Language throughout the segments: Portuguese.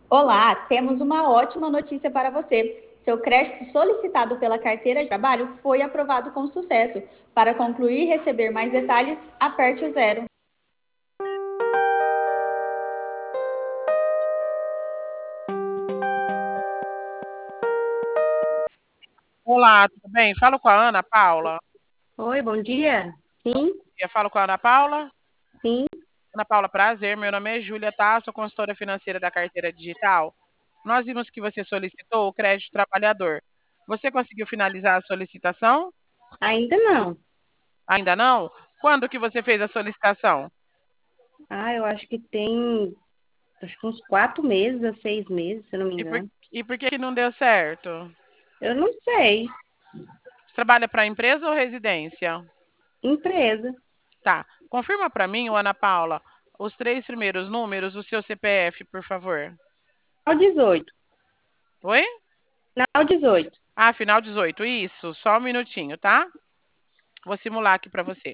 Olá, temos uma ótima notícia para você. Seu crédito solicitado pela carteira de trabalho foi aprovado com sucesso. Para concluir e receber mais detalhes, aperte o zero. Olá, tudo bem? Falo com a Ana Paula. Oi, bom dia. Sim, Eu falo com a Ana Paula. sim. Ana Paula, prazer. Meu nome é Júlia, tá? Sou consultora financeira da carteira digital. Nós vimos que você solicitou o crédito trabalhador. Você conseguiu finalizar a solicitação? Ainda não. Ainda não? Quando que você fez a solicitação? Eu acho que tem uns 4 meses a 6 meses, se eu não me E por, engano. e por que que não deu certo? Eu não sei. Você trabalha para empresa ou residência? Empresa. Tá. Confirma para mim, ô Ana Paula, os três primeiros números do seu CPF, por favor. Final 18. Oi? Final 18. Ah, final 18. Isso, só um minutinho, tá? Vou simular aqui para você.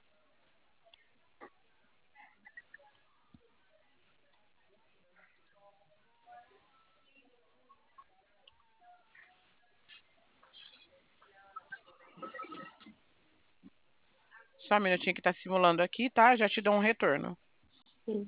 Só um minutinho que tá simulando aqui, tá? Já te dou um retorno. Sim.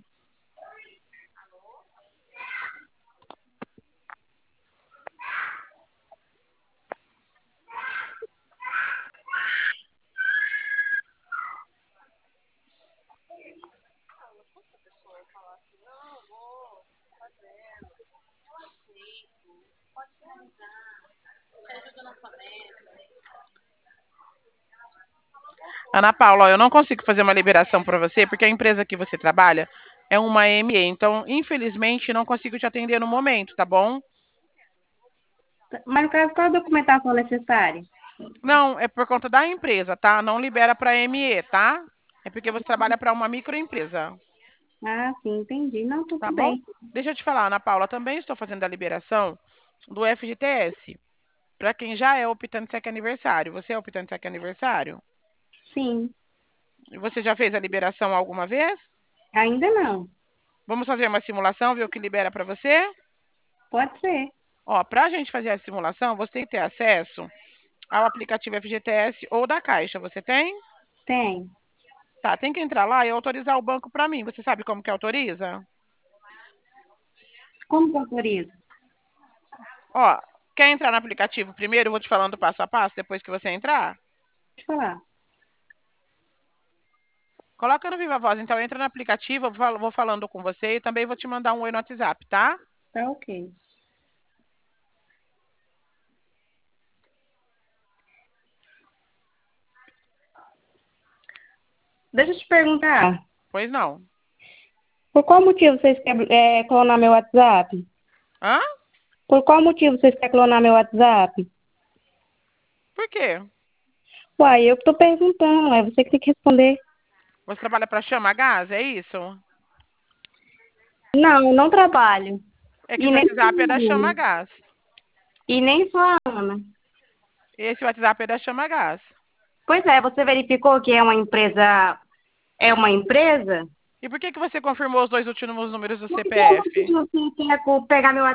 Ana Paula, ó, eu não consigo fazer uma liberação para você porque a empresa que você trabalha é uma ME, então infelizmente não consigo te atender no momento, tá bom? Mas no caso, qual a documentação necessária? Não, é por conta da empresa, tá? Não libera para ME, tá? É porque você trabalha para uma microempresa, Ah, sim, entendi. Não, tá tudo bom? bem. Deixa eu te falar, Ana Paula, também estou fazendo a liberação do FGTS para quem já é optante SEC aniversário. Você é optante SEC aniversário? Sim. E você já fez a liberação alguma vez? Ainda não. Vamos fazer uma simulação, ver o que libera para você? Pode ser. Ó, para a gente fazer a simulação, você tem que ter acesso ao aplicativo FGTS ou da Caixa. Você tem? Tem. Tá, tem que entrar lá e autorizar o banco para mim. Você sabe como que autoriza? Como que autoriza? Ó, quer entrar no aplicativo primeiro? Eu vou te falando passo a passo depois que você entrar. Deixa eu falar. Coloca no Viva Voz, então entra no aplicativo, vou falando com você e também vou te mandar um oi no WhatsApp, tá? Tá ok. Deixa eu te perguntar. Pois não. Por qual motivo vocês querem clonar meu WhatsApp? Hã? Por qual motivo vocês querem clonar meu WhatsApp? Por quê? Uai, eu que tô perguntando, é você que tem que responder. Você trabalha para Chama Gás, é isso? Não, não trabalho. É que E esse nem WhatsApp é da sou Chama Ana. Gás. E nem sou a Ana. Esse WhatsApp é da Chama Gás. Pois é, você verificou que é uma empresa? É uma empresa? E por que que você confirmou os dois últimos números do Por que CPF? você quer pegar meu